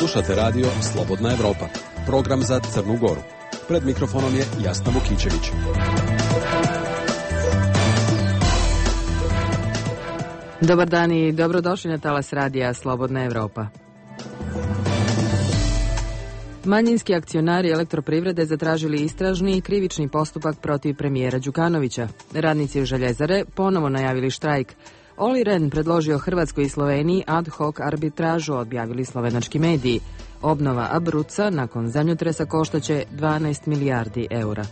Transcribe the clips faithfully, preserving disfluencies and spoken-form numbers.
Slušate radio Slobodna Evropa, program za Crnu Goru. Pred mikrofonom je Jasna Vukićević. Dobar dan i dobrodošli na talas radija Slobodna Evropa. Manjinski akcionari Elektroprivrede zatražili istražni i krivični postupak protiv premijera Đukanovića. Radnici Željezare ponovo najavili štrajk. Oli Rehn predložio Hrvatskoj i Sloveniji ad hoc arbitražu, objavili slovenački mediji. Obnova Abruzza nakon zemljotresa koštaće dvanaest milijardi eura.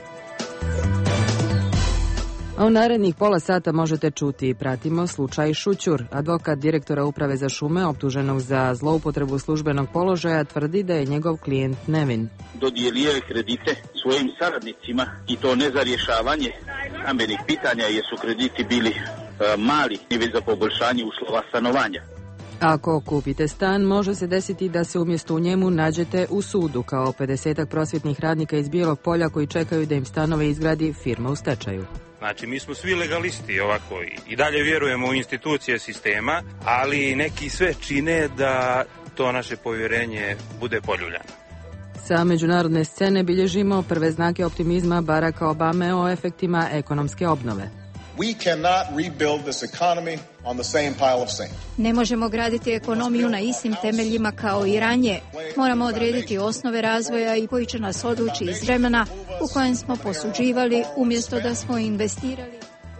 A u narednih pola sata možete čuti i pratimo slučaj Šućur. Advokat direktora Uprave za šume optuženog za zloupotrebu službenog položaja tvrdi da je njegov klijent nevin. Dodijelio je kredite svojim saradnicima i to ne za rješavanje stambenih pitanja jer su krediti bili e, mali i već za poboljšanje uslova stanovanja. Ako kupite stan, može se desiti da se umjesto u njemu nađete u sudu kao pedesetak prosvjetnih radnika iz Bijelog Polja koji čekaju da im stanove izgradi firma u stečaju. Znači, mi smo svi legalisti ovako i dalje vjerujemo u institucije sistema, ali neki sve čine da to naše povjerenje bude poljuljano. Sa međunarodne scene bilježimo prve znake optimizma Baracka Obame o efektima ekonomske obnove. We cannot rebuild this economy on the same pile of sand. Ne možemo graditi ekonomiju na istim temeljima kao i ranije. Moramo odrediti osnove razvoja i koji će nas odvući iz vremena u kojem smo posuđivali umjesto da smo investirali.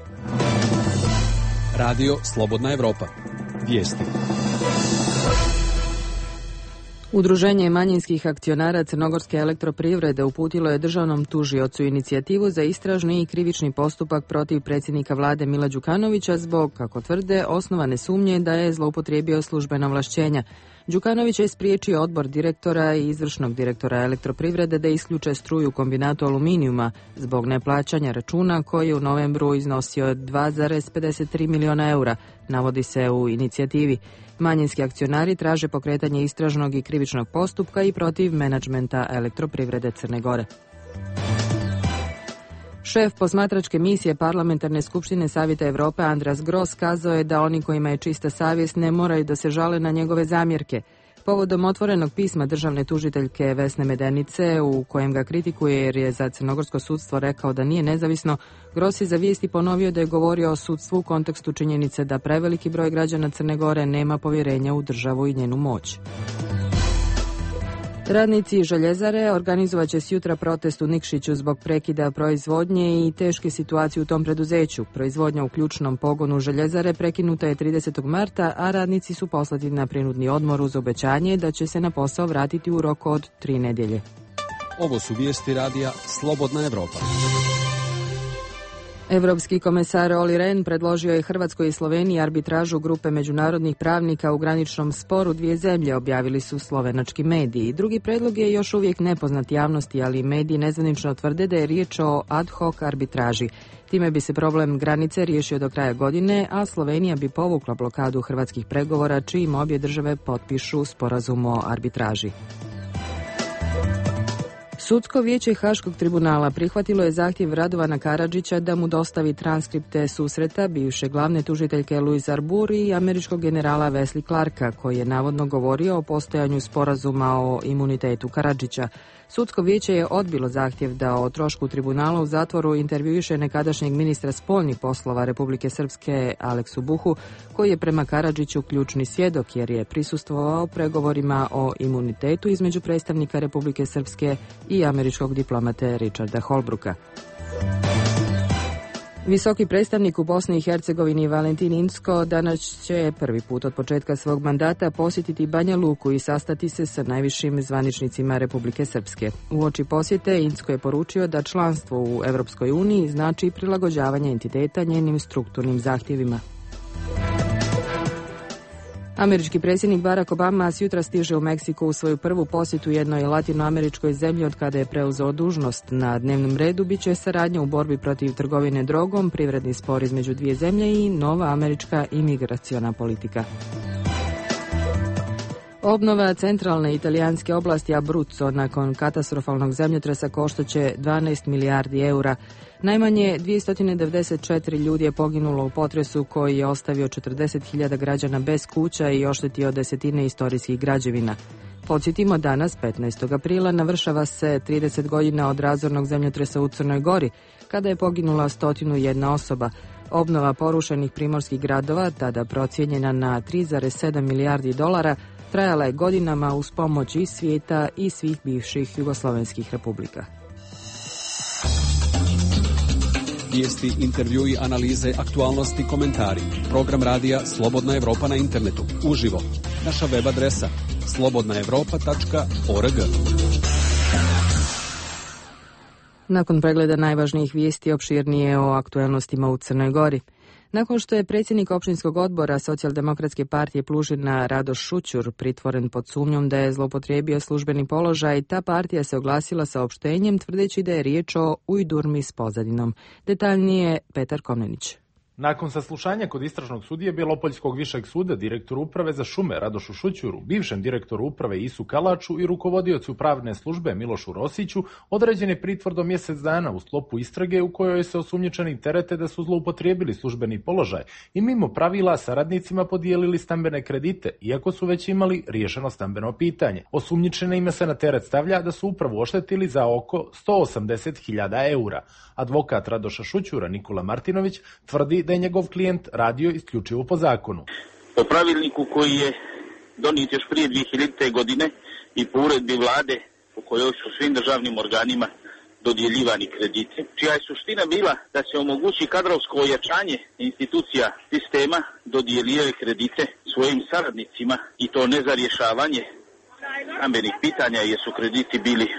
Radio Slobodna Evropa. Vijesti. Udruženje manjinskih akcionara Crnogorske elektroprivrede uputilo je državnom tužiocu inicijativu za istražni i krivični postupak protiv predsjednika vlade Mila Đukanovića zbog, kako tvrde, osnovane sumnje da je zloupotrijebio službena ovlašćenja. Đukanović je spriječio odbor direktora i izvršnog direktora elektroprivrede da isključe struju kombinatu aluminijuma zbog neplaćanja računa koji je u novembru iznosio dva zarez pedeset tri miliona eura, navodi se u inicijativi. Manjinski akcionari traže pokretanje istražnog i krivičnog postupka i protiv menadžmenta Elektroprivrede Crne Gore. Šef posmatračke misije Parlamentarne skupštine Savjeta Europe Andras Gross kazao je da oni kojima je čista savjest ne moraju da se žale na njegove zamjerke. Povodom otvorenog pisma državne tužiteljke Vesne Medenice u kojem ga kritikuje jer je za crnogorsko sudstvo rekao da nije nezavisno, Gross je za vijesti ponovio da je govorio o sudstvu u kontekstu činjenice da preveliki broj građana Crne Gore nema povjerenja u državu i njenu moć. Radnici Željezare organizovat će sjutra protest u Nikšiću zbog prekida proizvodnje i teške situacije u tom preduzeću. Proizvodnja u ključnom pogonu Željezare prekinuta je tridesetog marta, a radnici su poslati na prinudni odmor uz obećanje da će se na posao vratiti u roku od tri nedjelje. Ovo su vijesti radija Slobodna Evropa. Europski komesar Oli Rehn predložio je Hrvatskoj i Sloveniji arbitražu grupe međunarodnih pravnika u graničnom sporu dvije zemlje, objavili su slovenački mediji. Drugi predlog je još uvijek nepoznat javnosti, ali mediji nezvanično tvrde da je riječ o ad hoc arbitraži. Time bi se problem granice riješio do kraja godine, a Slovenija bi povukla blokadu hrvatskih pregovora čijim obje države potpišu sporazum o arbitraži. Sudsko vijeće Haškog tribunala prihvatilo je zahtjev Radovana Karadžića da mu dostavi transkripte susreta bivše glavne tužiteljke Louise Arbour i američkog generala Wesley Clarka, koji je navodno govorio o postojanju sporazuma o imunitetu Karadžića. Sudsko vijeće je odbilo zahtjev da o trošku tribunala u zatvoru intervjuiše nekadašnjeg ministra spoljnih poslova Republike Srpske Aleksu Buhu, koji je prema Karadžiću ključni svjedok jer je prisustvovao pregovorima o imunitetu između predstavnika Republike Srpske i američkog diplomate Richarda Holbrooka. Visoki predstavnik u Bosni i Hercegovini Valentin Incko danas će prvi put od početka svog mandata posjetiti Banja Luku i sastati se sa najvišim zvaničnicima Republike Srpske. Uoči posjete Incko je poručio da članstvo u Europskoj uniji znači prilagođavanje entiteta njenim strukturnim zahtjevima. Američki predsjednik Barack Obama sjutra stiže u Meksiku u svoju prvu posjetu jednoj latinoameričkoj zemlji od kada je preuzeo dužnost. Na dnevnom redu bit će saradnja u borbi protiv trgovine drogom, privredni spor između dvije zemlje i nova američka imigraciona politika. Obnova centralne italijanske oblasti Abruzzo nakon katastrofalnog zemljotresa koštaće dvanaest milijardi eura. Najmanje dvjesto devedeset četiri ljudi je poginulo u potresu koji je ostavio četrdeset hiljada građana bez kuća i oštetio desetine istorijskih građevina. Podsjetimo, danas, petnaestog aprila, navršava se trideset godina od razornog zemljotresa u Crnoj Gori, kada je poginula sto jedna osoba. Obnova porušenih primorskih gradova, tada procijenjena na tri zarez sedam milijardi dolara, trajala je godinama uz pomoć i svijeta i svih bivših jugoslovenskih republika. Vijesti, intervjui, analize, aktualnosti, komentari. Program radija Slobodna Evropa na internetu. Uživo. Naša web adresa slobodna evropa tačka org. Nakon pregleda najvažnijih vijesti, opširnije o aktualnostima u Crnoj Gori. Nakon što je predsjednik općinskog odbora Socijaldemokratske partije Plužina Radoš Šućur pritvoren pod sumnjom da je zloupotrijebio službeni položaj, ta partija se oglasila saopštenjem tvrdeći da je riječ o ujdurmi s pozadinom. Detaljnije Petar Komnenić. Nakon saslušanja kod istražnog sudije Bjelopoljskog višeg suda, direktoru uprave za šume Radošu Šućuru, bivšem direktoru uprave Isu Kalaču i rukovodiocu pravne službe Milošu Rosiću, određen je pritvor do mjesec dana u sklopu istrage u kojoj se osumnjičeni terete da su zloupotrijebili službeni položaj i mimo pravila saradnicima podijelili stambene kredite, iako su već imali riješeno stambeno pitanje. Osumnjičenima se na teret stavlja da su upravu oštetili za oko sto osamdeset hiljada eura. Advokat Radoša Šućura Nikola Martinović tvrdi da je njegov klijent radio isključivo po zakonu. Po pravilniku koji je donijet još prije dvije hiljadite. godine i po uredbi vlade u kojoj su svim državnim organima dodjeljivani krediti, čija je suština bila da se omogući kadrovsko ojačanje institucija sistema, dodjeljivaju kredite svojim saradnicima i to ne za rješavanje stambenih pitanja jer su krediti bili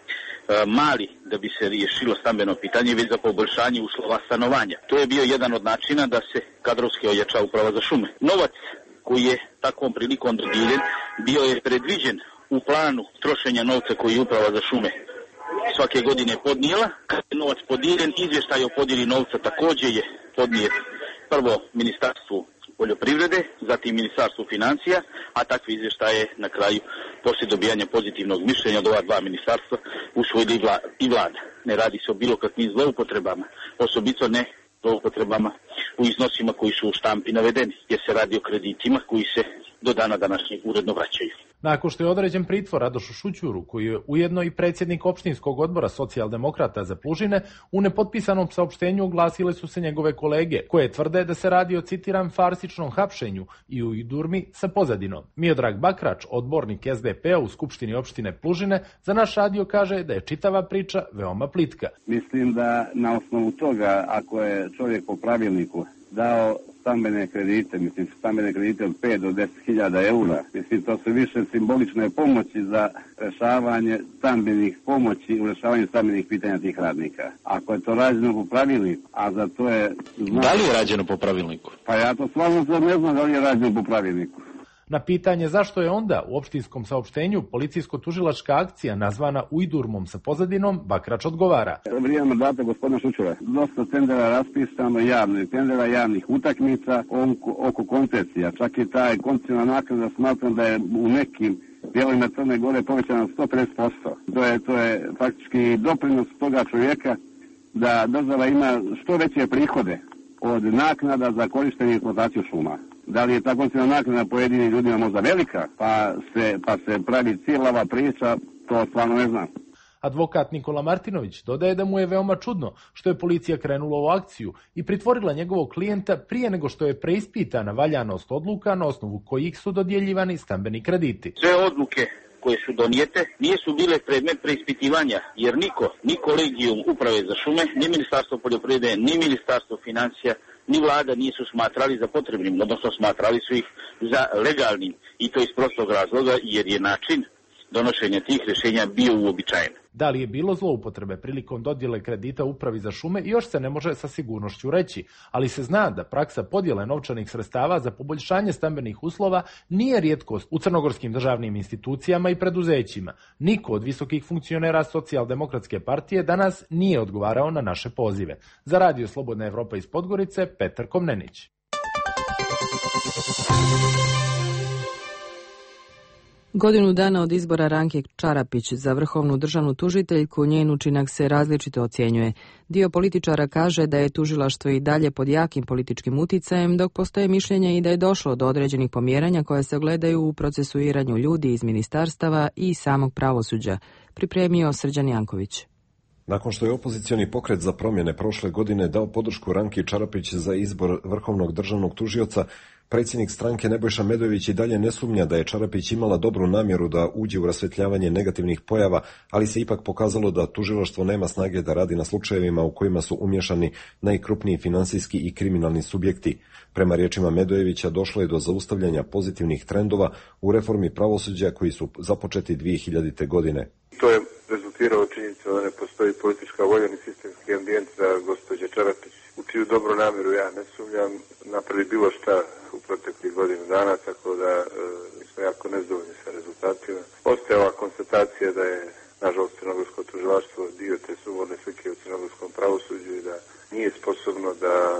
mali da bi se riješilo stambeno pitanje, već za poboljšanje uslova stanovanja. To je bio jedan od načina da se kadrovski ojača uprava za šume. Novac koji je takvom prilikom dodijeljen bio je predviđen u planu trošenja novca koji je uprava za šume svake godine podnijela. Kad je novac podijeljen, izvještaj o podjeli novca također je podnijet prvo Ministarstvu poljoprivrede, zatim Ministarstvu financija, a takvi izvještaje na kraju poslije dobijanja pozitivnog mišljenja od ova dva ministarstva usvojili i vlada. Ne radi se o bilo kakvim zloupotrebama, osobito ne zloupotrebama u iznosima koji su u štampi navedeni, jer se radi o kreditima koji se do dana današnjeg uredno vraćaju. Nakon što je određen pritvor Radošu Šućuru, koji je ujedno i predsjednik opštinskog odbora Socijaldemokrata za Plužine, u nepotpisanom saopštenju oglasile su se njegove kolege, koje tvrde da se radi o, citiram, farsičnom hapšenju i u idurmi sa pozadinom. Miodrag Bakrač, odbornik es de pe a u Skupštini opštine Plužine, za naš radio kaže da je čitava priča veoma plitka. Mislim da na osnovu toga, ako je čovjek po pravilniku dao stambene kredite, mislim stambene kredite od pet do deset hiljada eura, mislim to su više simbolične pomoći za rešavanje stambenih pomoći u rešavanju stambenih pitanja tih radnika. Ako je to rađeno po pravilniku, a za to je... Znam, da li je rađeno po pravilniku? Pa ja to stvarno ne znam da li je rađeno po pravilniku. Na pitanje zašto je onda u opštinskom saopštenju policijsko-tužilačka akcija nazvana ujdurmom sa pozadinom, Bakrač odgovara. Vrijeme mandata gospodina Šućura, dosta tendera raspisano javnih, tendera javnih utakmica oko, oko koncesija. Čak i taj koncesijna naknada smatram da je u nekim dijelovima Crne Gore povećana sto pedeset posto. To je, to je faktički doprinos toga čovjeka da država ima što veće prihode od naknada za korištenje i eksploataciju šuma. Da li je ta koncesijna naknada pojedinim ljudima možda velika, pa se, pa se pravi cijelava priča, to stvarno ne znam. Advokat Nikola Martinović dodaje da mu je veoma čudno što je policija krenula u akciju i pritvorila njegovog klijenta prije nego što je preispitana valjanost odluka na osnovu kojih su dodjeljivani stambeni krediti. Sve odluke koje su donijete nisu bile predmet preispitivanja, jer niko, ni kolegijum uprave za šume, ni Ministarstvo poljoprivrede, ni Ministarstvo financija, ni vlada nisu smatrali za potrebnim, odnosno smatrali su ih za legalnim, i to iz prostog razloga jer je način donošenja tih rješenja bio uobičajen. Da li je bilo zloupotrebe prilikom dodjele kredita upravi za šume još se ne može sa sigurnošću reći, ali se zna da praksa podjele novčanih sredstava za poboljšanje stambenih uslova nije rijetkost u crnogorskim državnim institucijama i preduzećima. Niko od visokih funkcionera Socijaldemokratske partije danas nije odgovarao na naše pozive. Za Radio Slobodna Evropa iz Podgorice, Petar Komnenić. Godinu dana od izbora Ranke Čarapić za vrhovnu državnu tužiteljku, njen učinak se različito ocjenjuje. Dio političara kaže da je tužilaštvo i dalje pod jakim političkim uticajem, dok postoje mišljenje i da je došlo do određenih pomjeranja koje se ogledaju u procesuiranju ljudi iz ministarstava i samog pravosuđa, pripremio Srđan Janković. Nakon što je opozicioni pokret za promjene prošle godine dao podršku Ranki Čarapić za izbor vrhovnog državnog tužioca, predsjednik stranke Nebojša Medojević i dalje ne sumnja da je Čarapić imala dobru namjeru da uđe u rasvjetljavanje negativnih pojava, ali se ipak pokazalo da tužilaštvo nema snage da radi na slučajevima u kojima su umješani najkrupniji finansijski i kriminalni subjekti. Prema riječima Medojevića došlo je do zaustavljanja pozitivnih trendova u reformi pravosuđa koji su započeti dvije hiljadite. godine. To je rezultiralo činjenicom da ne postoji politička volja ni sistemski ambijent za gospođe Čarapić, u čiju dobru namjeru ja ne sumnjam, napravi bilo šta u proteklih godinu dana, tako da e, mi smo jako nezadovoljni sa rezultatima. Ostaje ova konstatacija da je, nažalost, crnogorsko tužilaštvo dio te sumorne slike u crnogorskom pravosuđu i da nije sposobno da e,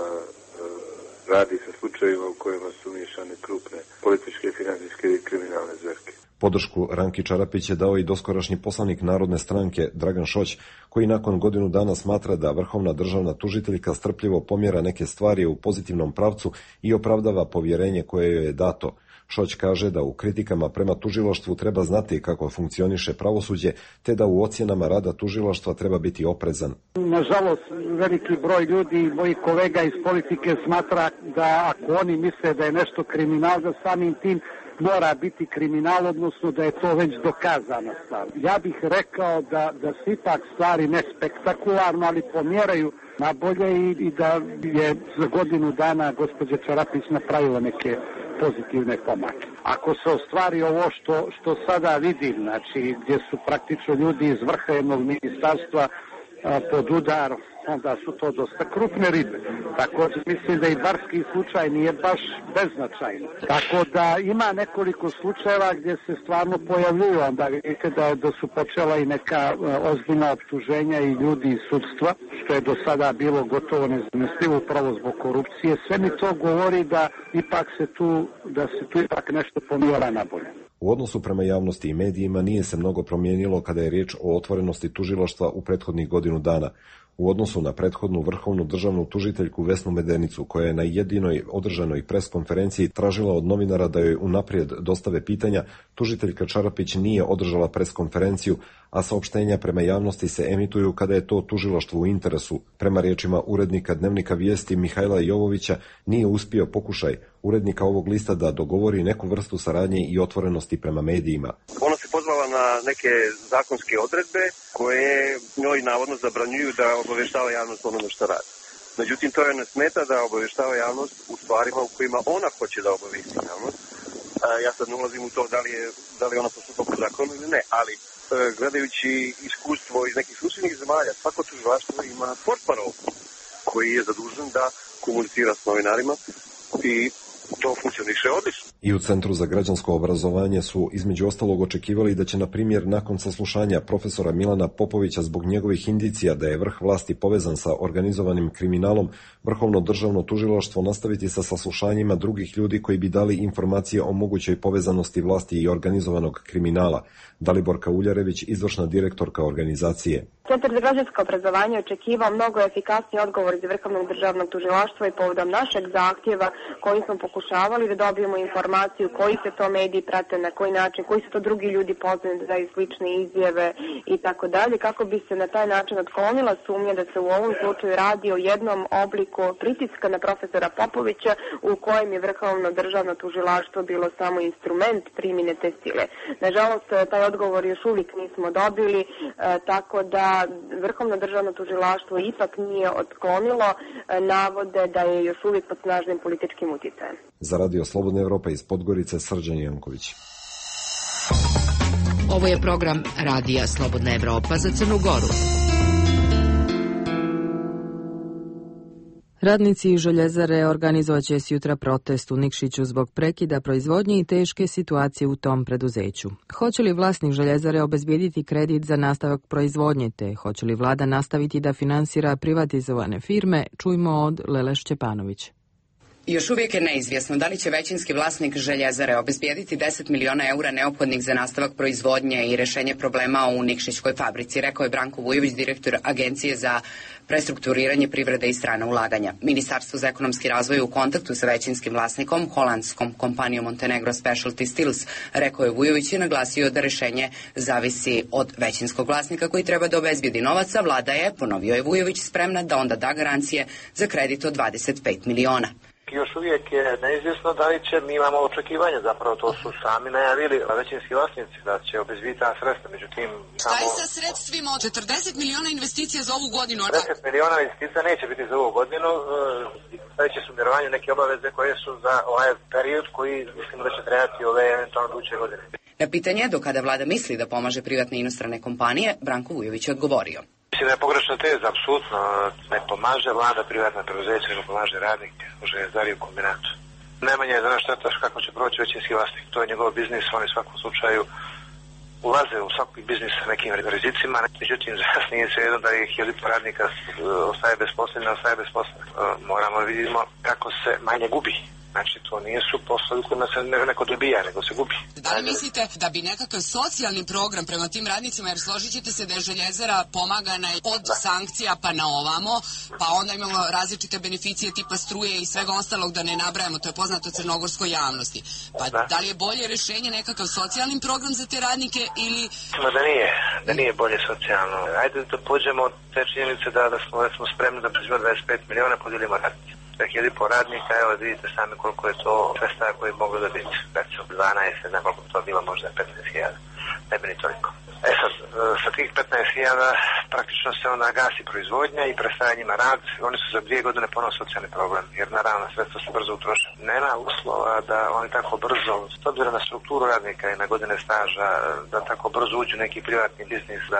radi sa slučajevima u kojima su umiješane krupne političke, financijske i kriminalne zverke. Podršku Ranki Čarapić je dao i doskorašnji poslanik Narodne stranke Dragan Šoć, koji nakon godinu dana smatra da vrhovna državna tužiteljka strpljivo pomjera neke stvari u pozitivnom pravcu i opravdava povjerenje koje joj je dato. Šoć kaže da u kritikama prema tužilaštvu treba znati kako funkcioniše pravosuđe, te da u ocjenama rada tužilaštva treba biti oprezan. Nažalost, veliki broj ljudi i mojih kolega iz politike smatra da ako oni misle da je nešto kriminal, da samim tim mora biti kriminal, odnosno da je to već dokazana stvar. Ja bih rekao da, da su ipak stvari ne spektakularno, ali pomjeraju na bolje i, i da je za godinu dana gospođa Čarapić napravila neke pozitivne pomake. Ako se ostvari ovo što, što sada vidim, znači gdje su praktično ljudi iz vrha jednog ministarstva a, pod udar, onda su to dosta krupne ribe. Također mislim da i barski slučaj nije baš beznačajan. Tako da ima nekoliko slučajeva gdje se stvarno pojavljuju, onda vidite da, da su počela i neka ozbiljna optuženja i ljudi iz sudstva, što je do sada bilo gotovo nezamislivo upravo zbog korupcije. Sve mi to govori da ipak se tu, da se tu ipak nešto pomjera na bolje. U odnosu prema javnosti i medijima nije se mnogo promijenilo kada je riječ o otvorenosti tužilaštva u prethodnih godinu dana. U odnosu na prethodnu vrhovnu državnu tužiteljku Vesnu Medenicu, koja je na jedinoj održanoj preskonferenciji tražila od novinara da joj unaprijed dostave pitanja, tužiteljka Čarapić nije održala preskonferenciju, a saopštenja prema javnosti se emituju kada je to tužilaštvo u interesu. Prema riječima urednika Dnevnika vijesti Mihajla Jovovića, nije uspio pokušaj urednika ovog lista da dogovori neku vrstu saradnje i otvorenosti prema medijima. Ona se pozvala na neke zakonske odredbe koje njoj navodno zabranjuju da obavještava javnost onome što radi. Međutim, to je ne smeta da obavještava javnost u stvarima u kojima ona hoće da obavijesti javnost. Ja sad ne ulazim u to da li je, da li ona postupa po zakonu ili ne, ali gledajući iskustvo iz nekih susjednih zemalja, svako tužilaštvo ima portparol koji je zadužen da komunicira s novinarima i to funkcioniše odlično. I u Centru za građansko obrazovanje su između ostalog očekivali da će, na primjer, nakon saslušanja profesora Milana Popovića zbog njegovih indicija da je vrh vlasti povezan sa organizovanim kriminalom, Vrhovno državno tužilaštvo nastaviti sa saslušanjima drugih ljudi koji bi dali informacije o mogućoj povezanosti vlasti i organizovanog kriminala. Daliborka Uljarević, izvršna direktorka organizacije. Centar za građansko obrazovanje očekivao mnogo efikasniji odgovor iz Vrhovnog državnog tužilaštva i povodom našeg zahtjeva koji smo pokušavali da dobijemo informaciju koji se to mediji prate, na koji način, koji su to drugi ljudi poznani da daju slične izjave i tako dalje, kako bi se na taj način otklonila sumnja da se u ovom slučaju radi o jednom obliku pritiska na profesora Popovića u kojem je Vrhovno državno tužilaštvo bilo samo instrument primjene te sile. Nažalost, taj odgovor još uvijek nismo dobili, tako da Vrhovno državno tužilaštvo ipak nije otklonilo navode da je još uvijek pod snažnim političkim utjecajem. Za Radio Slobodna Evropa iz Podgorice, Srđan Janković. Ovo je program Radija Slobodna Evropa za Crnu Goru. Radnici Željezare organizovat će sutra protest u Nikšiću zbog prekida proizvodnje i teške situacije u tom preduzeću. Hoće li vlasnik Željezare obezbijediti kredit za nastavak proizvodnje, te hoće li vlada nastaviti da finansira privatizovane firme, čujmo od Lele Šćepanović. Još uvijek je neizvjesno da li će većinski vlasnik Željezare obezbijediti deset miliona eura neophodnih za nastavak proizvodnje i rešenje problema u Nikšićkoj fabrici, rekao je Branko Vujović, direktor Agencije za prestrukturiranje privrede i strana ulaganja. Ministarstvo za ekonomski razvoj u kontaktu sa većinskim vlasnikom, holandskom kompanijom Montenegro Specialty Steels, rekao je Vujović i naglasio da rešenje zavisi od većinskog vlasnika koji treba da obezbijedi novac, a vlada je, ponovio je Vujović, spremna da onda da garancije za kredit od dvadeset pet miliona. Još uvijek je neizvjesno da li će, mi imamo očekivanje, zapravo to su sami najavili većinski vlasnici da će obezbiti ta sredstva, međutim... Šta je sa sredstvima od četrdeset miliona investicija za ovu godinu? četrdeset miliona investicija neće biti za ovu godinu, sledeće su mirovanje neke obaveze koje su za ovaj period koji mislimo da će trajati ove eventualno duće godine. Na pitanje do kada vlada misli da pomaže privatne inostrane kompanije, Branko Vujović je odgovorio. Mislim da je pogrešna teza, apsolutno ne pomaže vlada privatna preduzeća, nego pomaže radnike u Željezari u kombinatu. Najmanje je za naš šteta kako će proći većinski vlasnik, to je njegov biznis, oni u svakom slučaju ulaze u svaki biznis sa nekim rizicima, međutim za nas nije svejedno da ih hiljadu radnika ostaje bez posla ili ne ostaje bez posla. Moramo da vidimo kako se manje gubi. Znači, to nisu poslovi kojima se neko dobija, nego se gubi. Da li mislite da bi nekakav socijalni program prema tim radnicima, jer složit ćete se da je Željezara pomagana od da. sankcija pa na ovamo, pa onda imamo različite beneficije tipa struje i svega ostalog da ne nabrajamo, to je poznato crnogorskoj javnosti. Pa da. da li je bolje rešenje nekakav socijalni program za te radnike ili... Da nije, da nije bolje socijalno. Ajde da pođemo od te činjenice da, da, smo, da smo spremni da preživimo dvadeset pet miliona, podijelimo radnice. hiljadu i po radnika, evo vidite sami koliko je to sredstava koji mogu da biti. Recimo dvanaest, ne znam koliko to bilo, možda petnaest hiljada. Ne bi ni toliko. E sad, sa tih petnaest hiljada praktično se onda gasi proizvodnja i prestaje njima rad. Oni su za dvije godine ponovno socijalni problem, jer naravno sredstva se brzo utroše. Nema uslova da oni tako brzo, s obzirom na strukturu radnika i na godine staža, da tako brzo uđu neki privatni biznis, da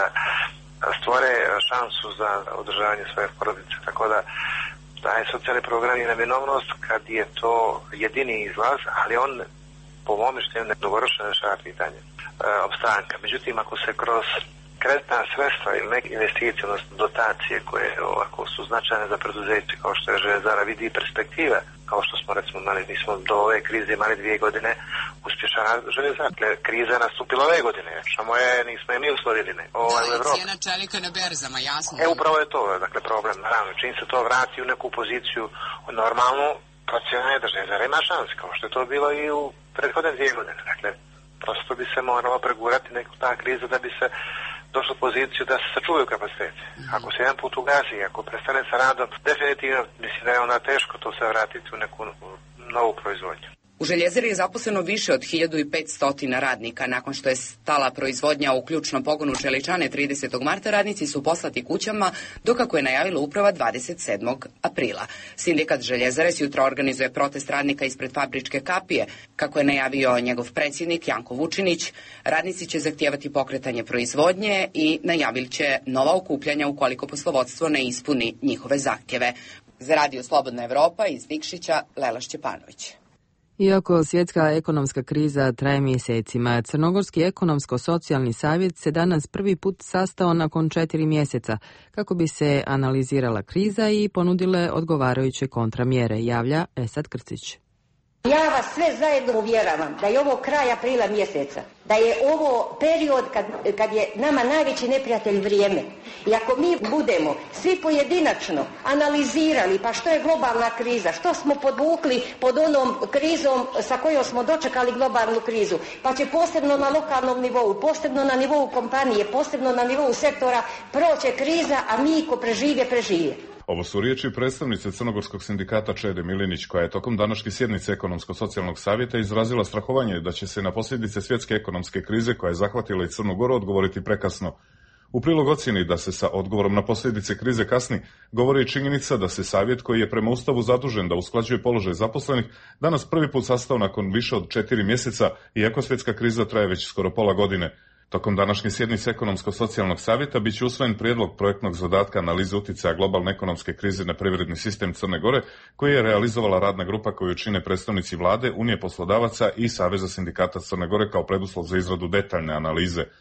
stvore šansu za održavanje svoje porodice. Tako da taj socijalni program je neminovnost kad je to jedini izlaz, ali on po mom mišljenju nedogoročno rešava pitanje e, opstanka. Međutim, ako se kroz kreditna sredstva ili neke investicije, odnosno dotacije koje ovako su značajne za preduzeće kao što je Željezara, vidi perspektive, kao što smo recimo imali, mi smo do ove krize imali dvije godine uspješna Željezara. Dakle, kriza je nastupila ove godine, samo je nismo je mi uslovili. Ovaj, da, i cijena čelika na berzama, jasno. E, upravo je to, dakle, problem. Naravno, čim se to vrati u neku poziciju normalnu, procjena je da Željezara ima šans, kao što je to bilo i u prethodne dvije godine. Dakle, prosto bi se moralo pregurati neka ta kriza da bi se došlo u poziciju da se sačuvaju kapacitete. Ako se jedan put ugasi, ako prestane sa radom, definitivno mislim da je onda teško to se vratiti u neku novu proizvodnju. U Željezari je zaposleno više od hiljadu i petsto radnika. Nakon što je stala proizvodnja u ključnom pogonu čeličane tridesetog marta, radnici su poslati kućama, dok kako je najavila uprava dvadeset sedmog aprila. Sindikat Željezare sutra organizuje protest radnika ispred fabričke kapije. Kako je najavio njegov predsjednik Janko Vučinić, radnici će zahtijevati pokretanje proizvodnje i najavili će nova okupljanja ukoliko poslovodstvo ne ispuni njihove zahtjeve. Za Radio Slobodna Evropa iz Nikšića, Lela Šćepanović. Iako svjetska ekonomska kriza traje mjesecima, Crnogorski ekonomsko-socijalni savjet se danas prvi put sastao nakon četiri mjeseca kako bi se analizirala kriza i ponudile odgovarajuće kontramjere, javlja Esad Krcić. Ja vas sve zajedno uvjeravam da je ovo kraj aprila mjeseca, da je ovo period kad, kad je nama najveći neprijatelj vrijeme. I ako mi budemo svi pojedinačno analizirali pa što je globalna kriza, što smo podvukli pod onom krizom sa kojom smo dočekali globalnu krizu, pa će posebno na lokalnom nivou, posebno na nivou kompanije, posebno na nivou sektora proće kriza, a mi ko prežive, prežive. Ovo su riječi predstavnice Crnogorskog sindikata Čede Milinić, koja je tokom današnje sjednice Ekonomsko-socijalnog savjeta izrazila strahovanje da će se na posljedice svjetske ekonomske krize koja je zahvatila i Crnu Goru odgovoriti prekasno. U prilog ocjeni da se sa odgovorom na posljedice krize kasni, govori i činjenica da se savjet, koji je prema Ustavu zadužen da usklađuje položaj zaposlenih, danas prvi put sastao nakon više od četiri mjeseca, iako svjetska kriza traje već skoro pola godine. Tokom današnje sjednice Ekonomsko-socijalnog savjeta bit će usvojen prijedlog projektnog zadatka analize utjecaja globalne ekonomske krize na privredni sistem Crne Gore, koji je realizovala radna grupa koju čine predstavnici vlade, Unije poslodavaca i Saveza sindikata Crne Gore kao preduslov za izradu detaljne analize.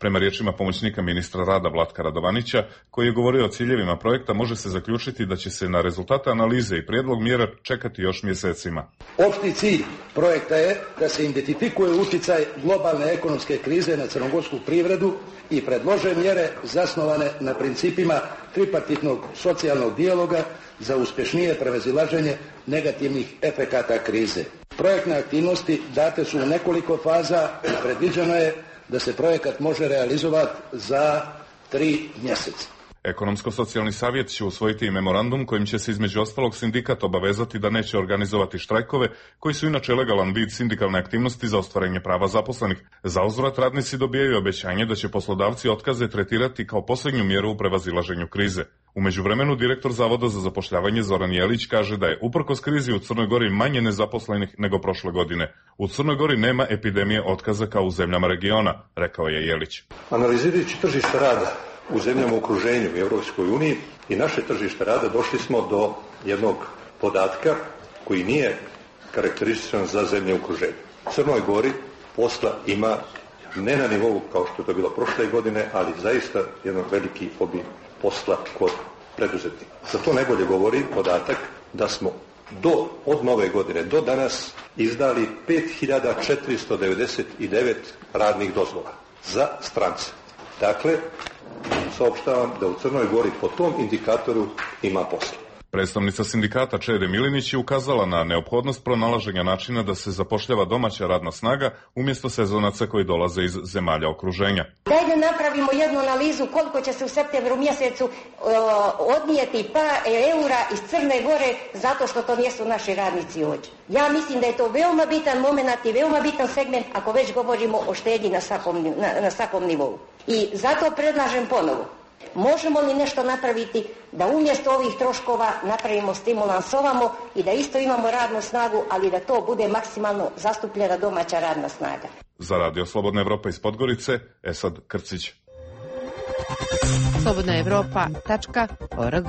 Prema riječima pomoćnika ministra rada Vlatka Radovanića, koji je govorio o ciljevima projekta, može se zaključiti da će se na rezultate analize i prijedlog mjera čekati još mjesecima. Opšti cilj projekta je da se identifikuje utjecaj globalne ekonomske krize na crnogorsku privredu i predlože mjere zasnovane na principima tripartitnog socijalnog dijaloga za uspješnije prevazilaženje negativnih efekata krize. Projektne aktivnosti date su u nekoliko faza i predviđeno je da se projekat može realizovati za tri mjeseca. Ekonomsko-socijalni savjet će usvojiti i memorandum kojim će se između ostalog sindikat obavezati da neće organizovati štrajkove koji su inače legalan vid sindikalne aktivnosti za ostvarenje prava zaposlenih. Za uzvrat radnici dobijaju obećanje da će poslodavci otkaze tretirati kao posljednju mjeru u prevazilaženju krize. U međuvremenu direktor Zavoda za zapošljavanje Zoran Jelić kaže da je uprkos krizi u Crnoj Gori manje nezaposlenih nego prošle godine. U Crnoj Gori nema epidemije otkaza kao u zemljama regiona, rekao je Jelić. Analizirajući tržište rada u zemljama u okruženju i Europskoj uniji i naše tržište rada došli smo do jednog podatka koji nije karakterističan za zemlje u okruženju. U Crnoj Gori posla ima ne na nivou kao što je to bilo prošle godine, ali zaista jedan veliki obim posla kod preduzetnika. Za to najbolje govori podatak da smo do, od nove godine do danas izdali pet hiljada četiristo devedeset devet radnih dozvola za strance. Dakle, saopštavam da u Crnoj Gori po tom indikatoru ima posla. Predstavnica sindikata Čede Milinić je ukazala na neophodnost pronalaženja načina da se zapošljava domaća radna snaga umjesto sezonaca koji dolaze iz zemalja okruženja. Daj da napravimo jednu analizu koliko će se u septembru mjesecu uh, odnijeti pa eura iz Crne Gore zato što to nisu naši radnici ovdje. Ja mislim da je to veoma bitan moment i veoma bitan segment ako već govorimo o štednji na svakom, na, na svakom nivou. I zato predlažem ponovo. Možemo li nešto napraviti da umjesto ovih troškova napravimo stimulans ovamo i da isto imamo radnu snagu, ali da to bude maksimalno zastupljena domaća radna snaga. Za Radio Slobodna Evropa iz Podgorice, Esad Krcić. slobodna evropa tačka org.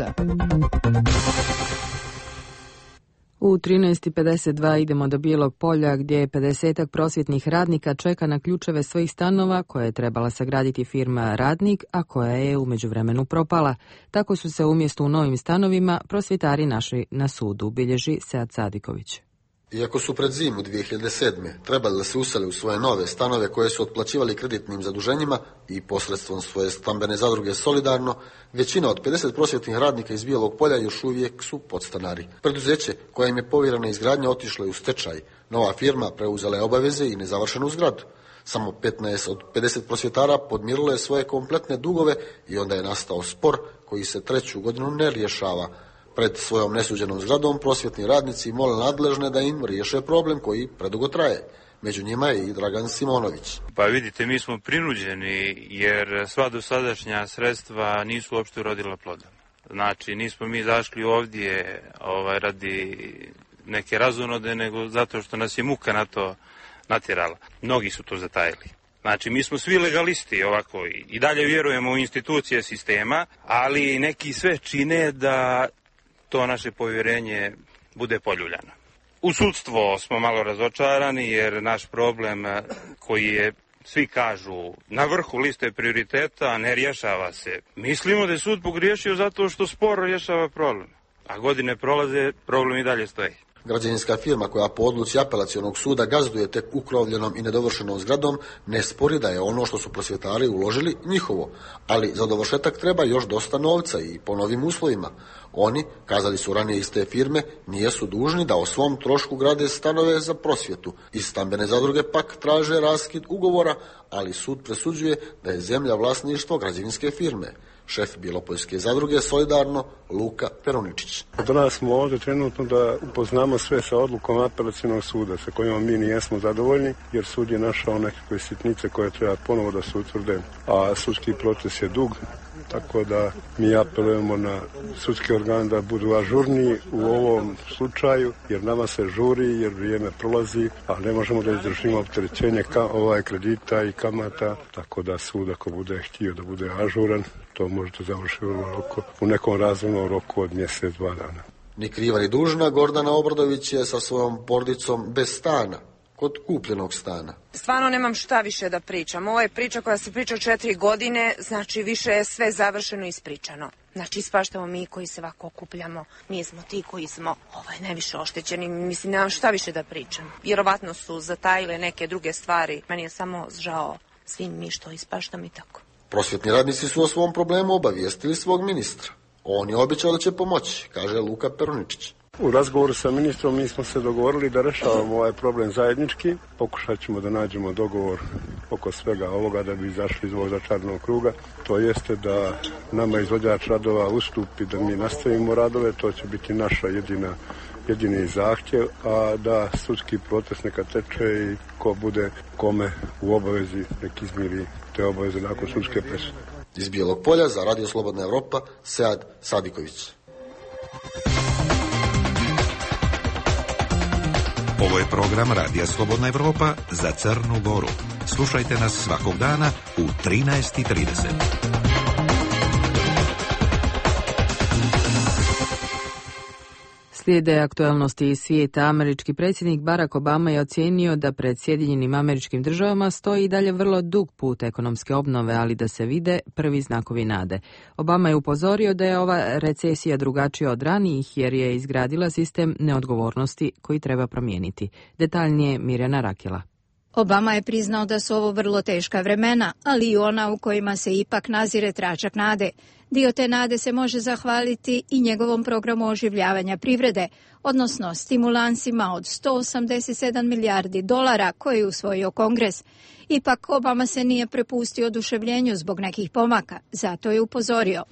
U trinaest i pedeset dva idemo do Bijelog polja gdje je pedesetak prosvjetnih radnika čeka na ključeve svojih stanova koje je trebala sagraditi firma Radnik, a koja je u međuvremenu propala. Tako su se umjesto u novim stanovima prosvjetari našli na sudu, bilježi Sead Sadiković. Iako su pred zimu dvije hiljade sedme trebali da se usele u svoje nove stanove koje su otplaćivali kreditnim zaduženjima i posredstvom svoje stambene zadruge Solidarno, većina od pedeset prosvjetnih radnika iz Bijelog polja još uvijek su podstanari. Preduzeće koje im je povjerena izgradnja otišlo je u stečaj. Nova firma preuzela je obaveze i nezavršenu zgradu. Samo petnaest od pedeset prosvjetara podmirilo je svoje kompletne dugove i onda je nastao spor koji se treću godinu ne rješava. Pred svojom nesuđenom zgradom prosvjetni radnici mole nadležne da im riješe problem koji predugo traje. Među njima je i Dragan Simonović. Pa vidite, mi smo prinuđeni jer sva dosadašnja sredstva nisu uopšte urodila plodom. Znači, nismo mi zašli ovdje ovaj, radi neke razonode, nego zato što nas je muka na to natjerala. Mnogi su to zatajili. Znači, mi smo svi legalisti ovako i dalje vjerujemo u institucije sistema, ali neki sve čine da to naše povjerenje bude poljuljano. U sudstvo smo malo razočarani jer naš problem koji je, svi kažu, na vrhu liste prioriteta ne rješava se. Mislimo da je sud pogriješio zato što sporo rješava problem, a godine prolaze, problem i dalje stoji. Građevinska firma koja po odluci apelacionog suda gazduje tek ukrovljenom i nedovršenom zgradom ne spori da je ono što su prosvjetari uložili njihovo, ali za dovršetak treba još dosta novca i po novim uslovima. Oni, kazali su ranije iz te firme, nijesu dužni da o svom trošku grade stanove za prosvjetu. Iz stambene zadruge pak traže raskid ugovora, ali sud presuđuje da je zemlja vlasništvo građevinske firme. Šef Bjelopoljske zadruge Solidarno, Luka Peruničić. Danas smo ovdje trenutno da upoznamo sve sa odlukom apelacionog suda, sa kojima mi nijesmo zadovoljni, jer sud je našao nekakve sitnice koje treba ponovo da se utvrde, a sudski proces je dug, tako da mi apelujemo na sudski organ da budu ažurniji u ovom slučaju, jer nama se žuri, jer vrijeme prolazi, a ne možemo da izdržimo opterećenje ka, ovaj kredita i kamata, tako da sud ako bude htio da bude ažuran, to možete završiti u nekom razumnom roku od mjesec, dva dana. Ni kriva ni dužna, Gordana Obradović je sa svojom porodicom bez stana. kod kupljenog stana. Stvarno nemam šta više da pričam. Ovo je priča koja se priča četiri godine, znači više je sve završeno i ispričano. Znači ispaštamo mi koji se ovako okupljamo, mi smo ti koji smo ovaj, najviše oštećeni, mislim nemam šta više da pričam. Vjerovatno su zatajile neke druge stvari, meni je samo žao svim mi što ispaštam i tako. Prosvjetni radnici su o svom problemu obavijestili svog ministra. On je obećao da će pomoći, kaže Luka Peruničić. U razgovoru sa ministrom mi smo se dogovorili da rešavamo ovaj problem zajednički. Pokušat ćemo da nađemo dogovor oko svega ovoga da bi izašli iz ovog začaranog kruga. To jeste da nama izvođač radova ustupi da mi nastavimo radove, to će biti naša jedina, jedini zahtjev, a da sudski proces neka teče i ko bude kome u obavezi nek izmiri te obaveze nakon sudske presude. Iz Bijelog Polja za Radio Slobodna Evropa, Sead Sadiković. Ovo je program Radija Slobodna Evropa za Crnu Goru. Slušajte nas svakog dana u trinaest i trideset. Slijede aktualnosti iz svijeta. Američki predsjednik Barack Obama je ocijenio da pred Sjedinjenim Američkim Državama stoji i dalje vrlo dug put ekonomske obnove, ali da se vide prvi znakovi nade. Obama je upozorio da je ova recesija drugačija od ranijih jer je izgradila sistem neodgovornosti koji treba promijeniti. Detaljnije Mirjana Rakela. Obama je priznao da su ovo vrlo teška vremena, ali i ona u kojima se ipak nazire tračak nade. Dio te nade se može zahvaliti i njegovom programu oživljavanja privrede, odnosno stimulansima od sto osamdeset sedam milijardi dolara koje je usvojio Kongres. Ipak Obama se nije prepustio oduševljenju zbog nekih pomaka, zato je upozorio.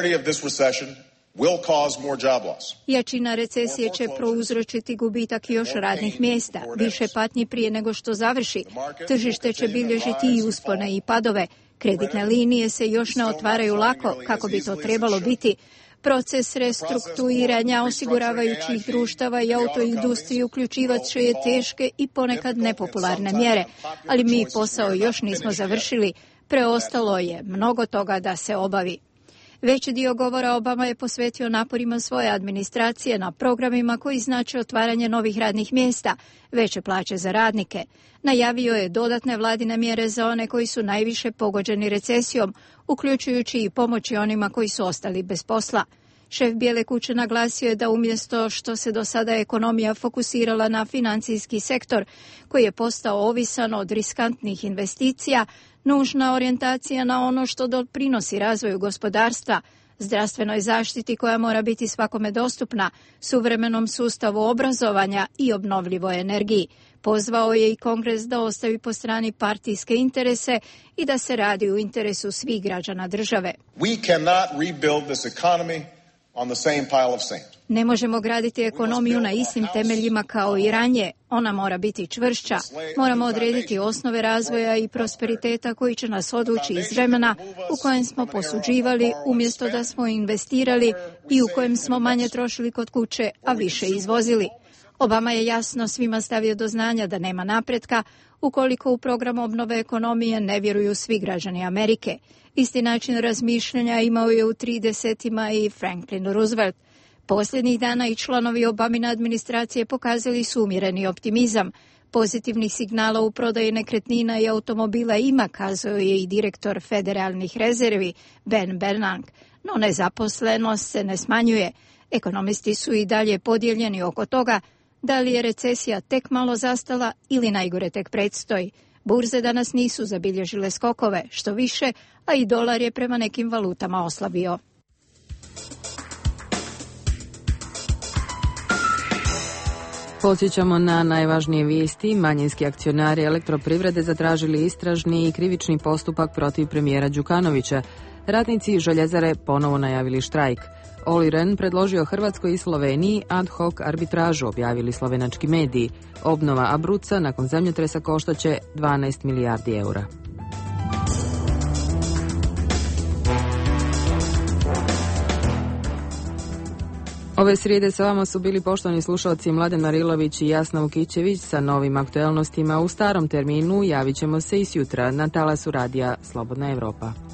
Jačina recesije će prouzročiti gubitak još radnih mjesta, više patnji prije nego što završi. Tržište će bilježiti i uspone i padove. Kreditne linije se još ne otvaraju lako, kako bi to trebalo biti. Proces restrukturiranja osiguravajućih društava i autoindustrije uključivat će teške i ponekad nepopularne mjere, ali mi posao još nismo završili. Preostalo je mnogo toga da se obavi. Veći dio govora Obama je posvetio naporima svoje administracije na programima koji znače otvaranje novih radnih mjesta, veće plaće za radnike. Najavio je dodatne vladine mjere za one koji su najviše pogođeni recesijom, uključujući i pomoći onima koji su ostali bez posla. Šef Bijele kuće naglasio je da umjesto što se do sada ekonomija fokusirala na financijski sektor, koji je postao ovisan od riskantnih investicija, nužna orijentacija na ono što doprinosi razvoju gospodarstva, zdravstvenoj zaštiti koja mora biti svakome dostupna, suvremenom sustavu obrazovanja i obnovljivoj energiji. Pozvao je i Kongres da ostavi po strani partijske interese i da se radi u interesu svih građana države. We cannot rebuild this economy on the same pile of sand. Ne možemo graditi ekonomiju na istim temeljima kao i ranije. Ona mora biti čvršća. Moramo odrediti osnove razvoja i prosperiteta koji će nas odvući iz vremena u kojem smo posuđivali umjesto da smo investirali i u kojem smo manje trošili kod kuće, a više izvozili. Obama je jasno svima stavio do znanja da nema napretka ukoliko u program obnove ekonomije ne vjeruju svi građani Amerike. Isti način razmišljanja imao je u tridesetima i Franklin Roosevelt. Posljednjih dana i članovi Obamine administracije pokazali su umjereni optimizam. Pozitivnih signala u prodaji nekretnina i automobila ima, kazao je i direktor federalnih rezervi Ben Bernanke, no nezaposlenost se ne smanjuje. Ekonomisti su i dalje podijeljeni oko toga da li je recesija tek malo zastala ili najgore tek predstoji. Burze danas nisu zabilježile skokove, što više, a i dolar je prema nekim valutama oslabio. Podsjećamo na najvažnije vijesti. Manjinski akcionari elektroprivrede zatražili istražni i krivični postupak protiv premijera Đukanovića. Radnici Željezare ponovo najavili štrajk. Olli Rehn predložio Hrvatskoj i Sloveniji ad hoc arbitražu, objavili slovenački mediji. Obnova Abruzza nakon zemljotresa koštaće dvanaest milijardi eura. Ove srijede sa vama su bili poštovani slušalci Mladen Marilović i Jasna Vukićević sa novim aktualnostima u starom terminu. Javit ćemo se i sjutra na talasu radija Slobodna Evropa.